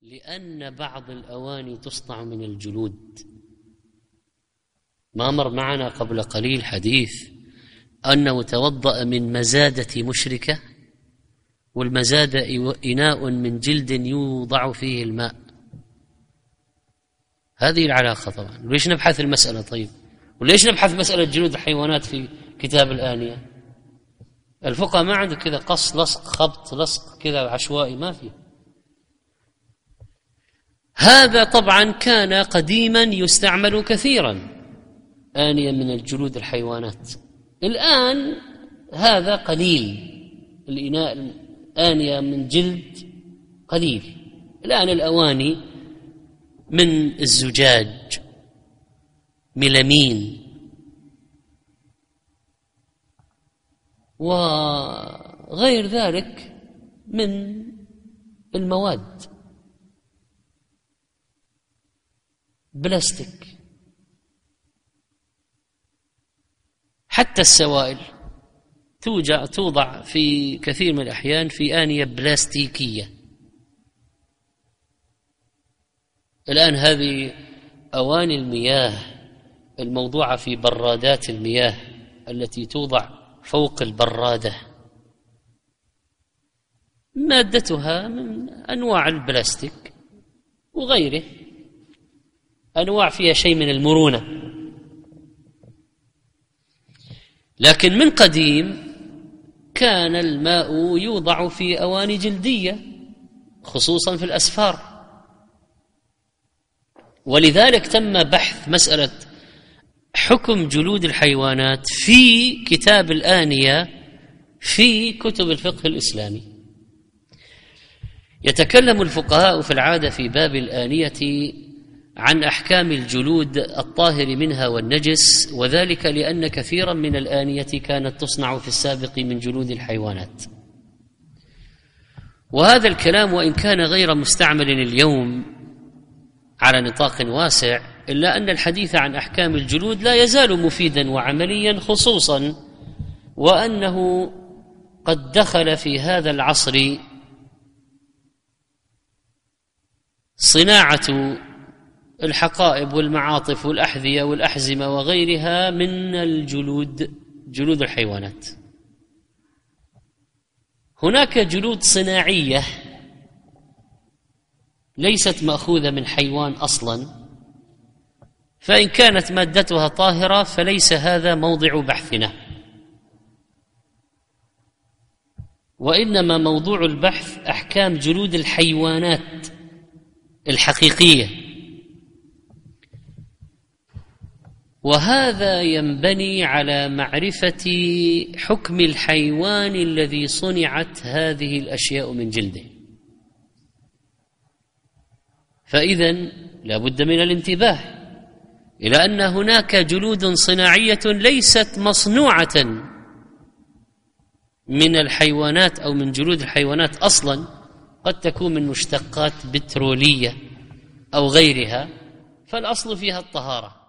لأن بعض الأواني تصنع من الجلود. ما مر معنا قبل قليل حديث أنه توضأ من مزادة مشركة، والمزادة إناء من جلد يوضع فيه الماء. هذه العلاقة طبعا. وليش نبحث المسألة؟ طيب وليش نبحث مسألة جلود الحيوانات في كتاب الآنية؟ الفقهاء ما عنده كذا قص لصق خبط لصق كذا عشوائي، ما في. هذا طبعا كان قديما يستعمل كثيرا، آنية من الجلود الحيوانات. الآن هذا قليل، الإناء آنية من جلد قليل. الآن الأواني من الزجاج، ميلامين، وغير ذلك من المواد، بلاستيك. حتى السوائل توضع في كثير من الأحيان في آنية بلاستيكية. الآن هذه أواني المياه الموضوعة في برادات المياه التي توضع فوق البرادة، مادتها من أنواع البلاستيك وغيره، أنواع فيها شيء من المرونة. لكن من قديم كان الماء يوضع في أواني جلدية، خصوصا في الأسفار. ولذلك تم بحث مسألة حكم جلود الحيوانات في كتاب الآنية في كتب الفقه الإسلامي. يتكلم الفقهاء في العادة في باب الآنية عن أحكام الجلود الطاهر منها والنجس، وذلك لأن كثيرا من الآنية كانت تصنع في السابق من جلود الحيوانات. وهذا الكلام وإن كان غير مستعمل اليوم على نطاق واسع، إلا أن الحديث عن أحكام الجلود لا يزال مفيدا وعمليا، خصوصا وأنه قد دخل في هذا العصر صناعة الحقائب والمعاطف والأحذية والأحزمة وغيرها من الجلود، جلود الحيوانات. هناك جلود صناعية ليست مأخوذة من حيوان أصلا، فإن كانت مادتها طاهرة فليس هذا موضع بحثنا، وإنما موضوع البحث أحكام جلود الحيوانات الحقيقية. وهذا ينبني على معرفة حكم الحيوان الذي صنعت هذه الأشياء من جلده. فإذن لا بد من الانتباه إلى أن هناك جلود صناعية ليست مصنوعة من الحيوانات أو من جلود الحيوانات أصلا، قد تكون من مشتقات بترولية أو غيرها، فالأصل فيها الطهارة.